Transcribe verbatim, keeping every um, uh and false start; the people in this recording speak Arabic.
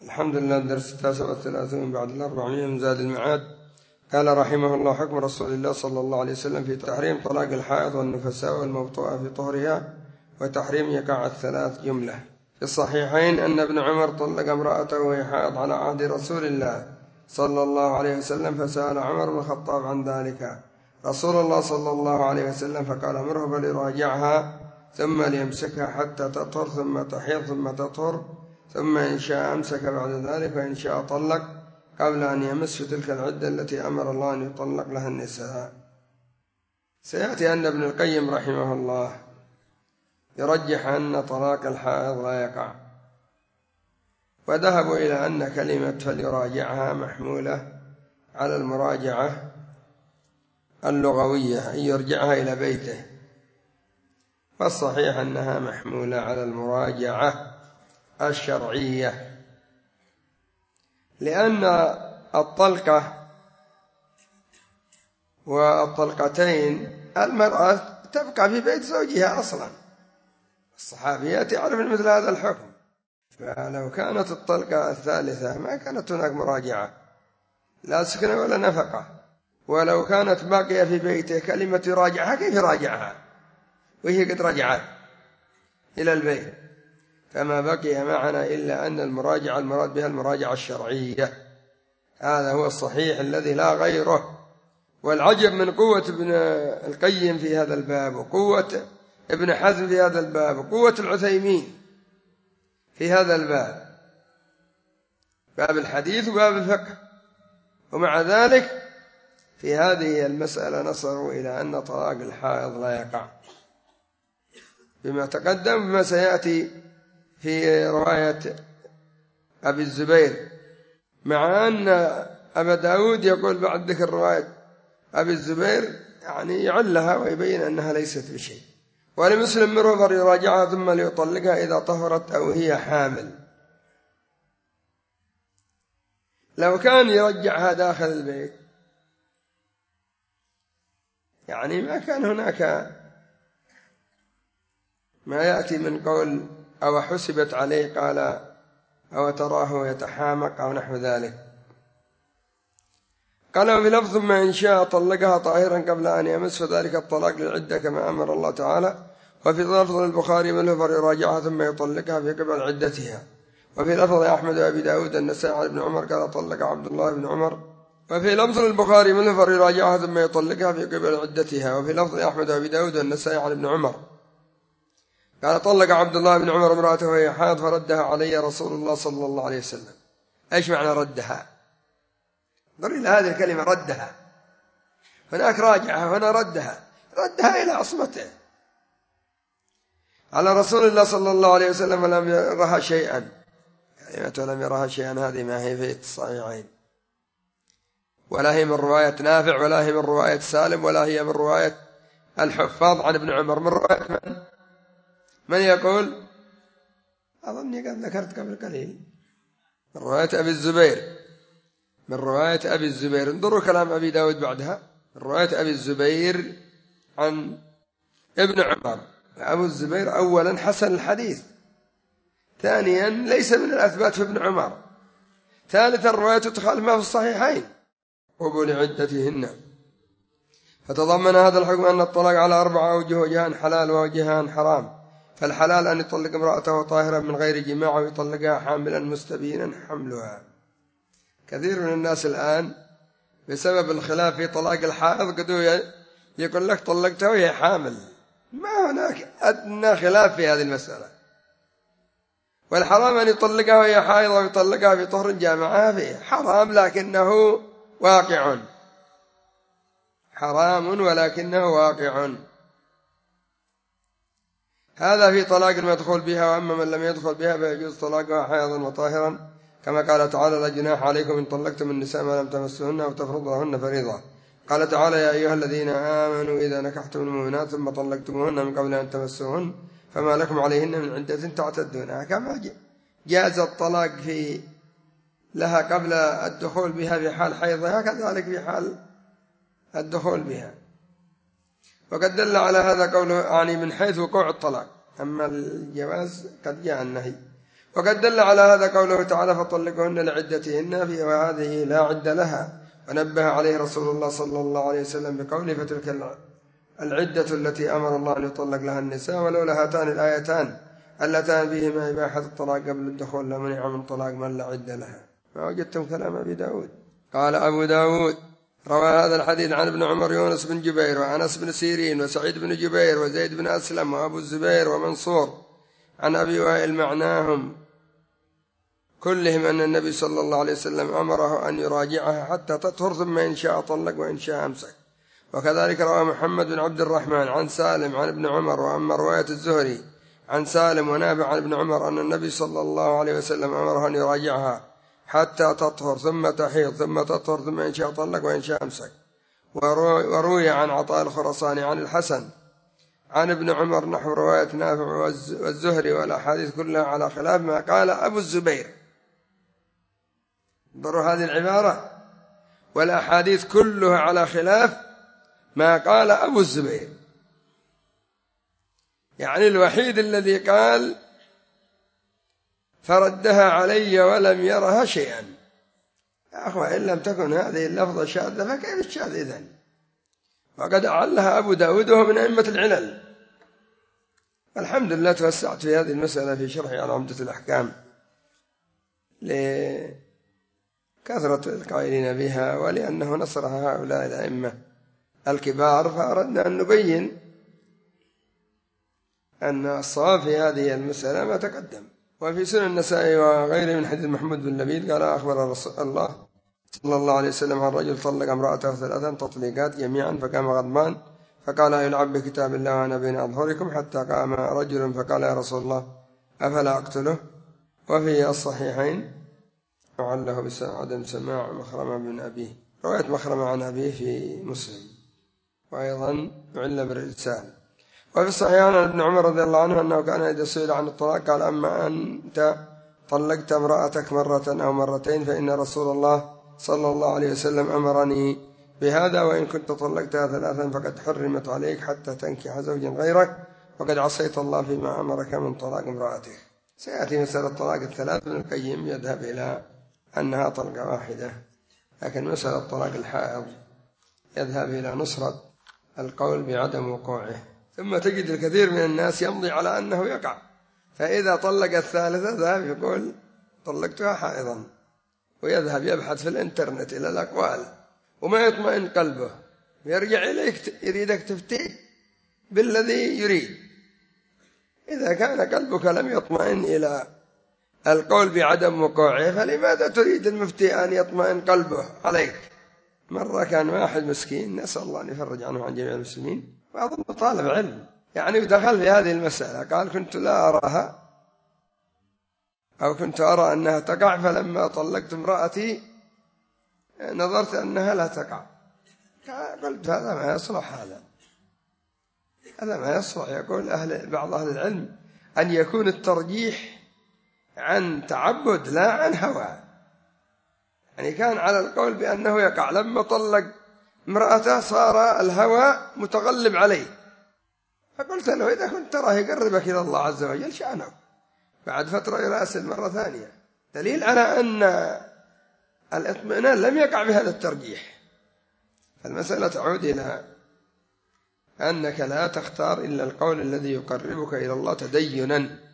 الحمد لله. الدرس التاسع والثلاثون بعد الأربعمائة من زاد المعاد. قال رحمه الله: حكم رسول الله صلى الله عليه وسلم في تحريم طلاق الحائض والنفساء والموطوءة في طهرها وتحريم يقع الثلاث جملة. في الصحيحين أن ابن عمر طلق امرأته وهي حائض على عهد رسول الله صلى الله عليه وسلم، فسأل عمر بن الخطاب عن ذلك رسول الله صلى الله عليه وسلم فقال: امره فليراجعها ثم ليمسكها حتى تطهر ثم تحيض ثم تطهر، ثم إن شاء أمسك بعد ذلك وإن شاء طلق قبل أن يمس تلك العدة التي أمر الله أن يطلق لها النساء. سيأتي أن ابن القيم رحمه الله يرجح أن طلاق الحائض لا يقع، وذهبوا إلى أن كلمة فليراجعها محمولة على المراجعة اللغوية، أن يرجعها إلى بيته، والصحيح أنها محمولة على المراجعة الشرعية، لأن الطلقة والطلقتين المرأة تبقى في بيت زوجها أصلا. الصحابيات يعرفن مثل هذا الحكم، فلو كانت الطلقة الثالثة ما كانت هناك مراجعة لا سكن ولا نفقة، ولو كانت باقية في بيته كلمة يراجعها كيف يراجعها وهي قد رجعت إلى البيت؟ فما بقي معنا إلا أن المراجعة المراد بها المراجعة الشرعية. هذا هو الصحيح الذي لا غيره. والعجب من قوة ابن القيم في هذا الباب، وقوة ابن حزم في هذا الباب، وقوة العثيمين في هذا الباب، باب الحديث وباب الفقه، ومع ذلك في هذه المسألة نصروا إلى أن طلاق الحائض لا يقع، بما تقدم بما سيأتي في رواية أبي الزبير، مع أن أبا داود يقول بعد ذكر رواية أبي الزبير يعني يعلها ويبين أنها ليست بشيء. ولمسلم مره يراجعها ثم ليطلقها إذا طهرت أو هي حامل. لو كان يرجعها داخل البيت يعني ما كان هناك ما يأتي من قول أو حسبت عليه قال أو تراه يتحامق أو نحو ذلك. قال في لفظ ما إن شاء طلقها طاهرا قبل أن يمس ذلك الطلاق للعدة كما أمر الله تعالى. وفي لفظ البخاري من لفظ يراجعها ثم يطلقها في قبل عدتها. وفي لفظ أحمد وأبي داود النسائي عن ابن عمر قال طلق عبد الله بن عمر. وفي لفظ البخاري من لفظ يراجعها ثم يطلقها في قبل عدتها. وفي لفظ أحمد وأبي داود النسائي عن ابن عمر قال طلق عبد الله بن عمر امرأته وهي حائض فردها علي رسول الله صلى الله عليه وسلم. ايش معنى ردها؟ انظر إلى هذه الكلمة ردها، هناك راجعها هنا ردها، ردها إلى عصمته على رسول الله صلى الله عليه وسلم ولم يرها شيئا. كلمة لم يرها شيئا هذه ما هي في الصحيحين، ولا هي من رواية نافع، ولا هي من رواية سالم، ولا هي من رواية الحفاظ عن ابن عمر. من رواية من؟ من يقول؟ أظني قد ذكرت قبل قليل، من رواية أبي الزبير، من رواية أبي الزبير. انظروا كلام أبي داود بعدها، من رواية أبي الزبير عن ابن عمر. أبو الزبير أولا حسن الحديث، ثانيا ليس من الأثبات في ابن عمر، ثالثا روايته تخالف ما في الصحيحين قبول عدتهن. فتضمن هذا الحكم أن الطلاق على أربعة أوجه: وجهان حلال ووجهان حرام. فالحلال أن يطلق امرأته طاهرا من غير جماع ويطلقها حاملا مستبينا حملها. كثير من الناس الآن بسبب الخلاف في طلاق الحائض قد يقول لك طلقتها وهي حامل، ما هناك أدنى خلاف في هذه المسألة. والحرام أن يطلقها وهي حائض ويطلقها في طهر جامعها فيه، حرام لكنه واقع، حرام ولكنه واقع. هذا في طلاق المدخول بها. وأما من لم يدخل بها فيجوز طلاقها حائضا وطاهرا، كما قال تعالى: لا جناح عليكم إن طلقتم النساء ما لم تمسوهن أو تفرضوا لهن فريضة. قال تعالى: يا أيها الذين آمنوا إذا نكحتم المؤمنات ثم طلقتموهن من قبل أن تمسوهن فما لكم عليهن من عدة تعتدونها. كما جاز الطلاق في لها قبل الدخول بها في حال حيضها كذلك في حال الدخول بها. وقد دل على هذا قوله يعني من حيث وقوع الطلاق، أما الجواز قد جاء النهي. وقد دل على هذا قوله تعالى فطلقوهن لعدتهن في وهذه لا عد لها، ونبه عليه رسول الله صلى الله عليه وسلم بقوله فتلك العدة التي أمر الله أن يطلق لها النساء، ولولا هاتان الآيتان اللتان فيهما إباحة الطلاق قبل الدخول لمنع من طلاق من لا عد لها. ما وجدتم كلام أبي داود. قال أبو داود روى هذا الحديث عن ابن عمر يونس بن جبير وأنس بن سيرين وسعيد بن جبير وزيد بن أسلم وأبو الزبير ومنصور عن أبي وائل معناهم كلهم أن النبي صلى الله عليه وسلم أمره أن يراجعها حتى تطهر ثم إن شاء طلق وإن شاء أمسك. وكذلك روى محمد بن عبد الرحمن عن سالم عن ابن عمر. وأما رواية الزهري عن سالم ونافع عن ابن عمر أن النبي صلى الله عليه وسلم أمره أن يراجعها حتى تطهر ثم تحيض ثم تطهر ثم إن شاء طلق وإن شاء أمسك. وروي عن عطاء الخراساني عن الحسن عن ابن عمر نحو رواية نافع والزهري، والأحاديث كلها على خلاف ما قال أبو الزبير. انظروا هذه العبارة، والأحاديث كلها على خلاف ما قال أبو الزبير، يعني الوحيد الذي قال فردها علي ولم يرها شيئا. يا أخوة إن لم تكن هذه اللفظة شاذة فكيف الشاذ إذن؟ وقد أعلها أبو داود وهو من أئمة العلل. الحمد لله توسعت في هذه المسألة في شرحي على عمدة الأحكام لكثرة القائلين بها ولأنه نصرها هؤلاء الأئمة الكبار، فأردنا أن نبين أن الصواب في هذه المسألة ما تقدم. وفي سنن النسائي وغيره من حديث محمود بن لبيد قال أخبر رسول الله صلى الله عليه وسلم عن رجل طلق امرأته ثلاثا تطليقات جميعا فقام غضبان فقال يلعب بكتاب الله وأنا بين أظهركم، حتى قام رجل فقال يا رسول الله أفلا أقتله؟ وفي الصحيحين وعله بعدم سماع مخرمة بن أبيه، رواية مخرمة عن أبيه في مسلم، وأيضا عل بالإرسال. وفي الصحيح عن ابن عمر رضي الله عنه أنه كان إذا سئل عن الطلاق قال أما أنت طلقت امرأتك مرة أو مرتين فإن رسول الله صلى الله عليه وسلم أمرني بهذا، وإن كنت طلقتها ثلاثا فقد حرمت عليك حتى تنكح زوجا غيرك وقد عصيت الله فيما أمرك من طلاق امرأتك. سيأتي مسألة طلاق الثلاث ابن القيم يذهب إلى أنها طلقة واحدة، لكن مسألة طلاق الحائض يذهب إلى نصرة القول بعدم وقوعه. ثم تجد الكثير من الناس يمضي على أنه يقع، فإذا طلق الثالثة ذهب يقول طلقتها حائضا، ويذهب يبحث في الإنترنت إلى الأقوال وما يطمئن قلبه، يرجع إليك يريدك تفتيه بالذي يريد. إذا كان قلبك لم يطمئن إلى القول بعدم وقوعه فلماذا تريد المفتي أن يطمئن قلبه عليك؟ مرة كان واحد مسكين نسأل الله أن يفرج عنه عن جميع المسلمين، وأظن طالب علم يعني ودخل في هذه المسألة قال كنت لا أراها أو كنت أرى أنها تقع، فلما طلقت امرأتي نظرت أنها لا تقع. قلت هذا ما يصلح، هذا هذا ما يصلح. يقول أهل بعض أهل العلم أن يكون الترجيح عن تعبد لا عن هوى، يعني كان على القول بأنه يقع، لما طلق امرأته صار الهوى متغلب عليه، فقلت له إذا كنت تراه يقربك إلى الله عز وجل شأنه. بعد فترة يراسل مرة ثانية، دليل على أن الاطمئنان لم يقع بهذا الترجيح. فالمسألة تعود إلى أنك لا تختار إلا القول الذي يقربك إلى الله تدينا،